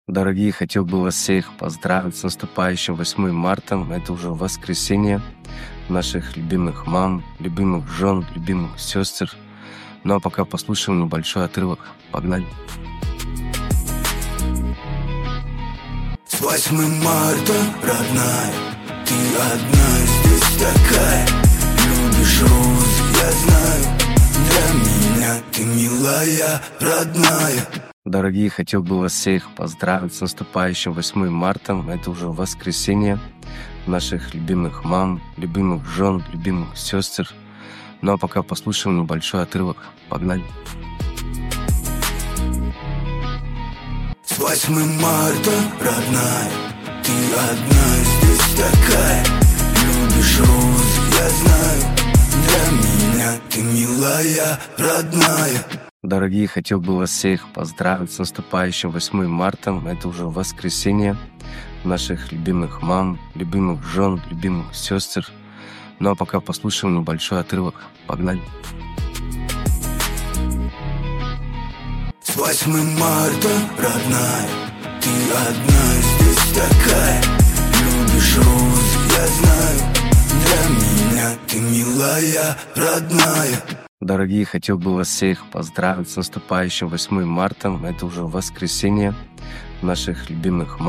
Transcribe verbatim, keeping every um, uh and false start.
Дорогие, хотел бы вас всех поздравить с наступающим восьмым марта. Это уже воскресенье наших любимых мам, любимых жен, любимых сестер. Ну а пока послушаем небольшой отрывок. Погнали! С восьмым марта, родная, ты одна здесь такая. Любишь розы, я знаю, для меня ты милая, родная. Дорогие, хотел бы вас всех поздравить с наступающим восьмым марта. Это уже воскресенье наших любимых мам, любимых жен, любимых сестер. Ну а пока послушаем небольшой отрывок. Погнали! С восьмым марта, родная, ты одна здесь такая. Любишь розы, я знаю, для меня ты милая, родная. Дорогие, хотел бы вас всех поздравить с наступающим восьмым марта. Это уже воскресенье наших любимых мам, любимых жен, любимых сестер. Ну а пока послушаем небольшой отрывок. Погнали! С восьмым марта, родная, ты одна здесь такая. Любишь розы, я знаю, для меня ты милая, родная. Дорогие, хотел бы вас всех поздравить с наступающим восьмым марта. Это уже воскресенье наших любимых мам.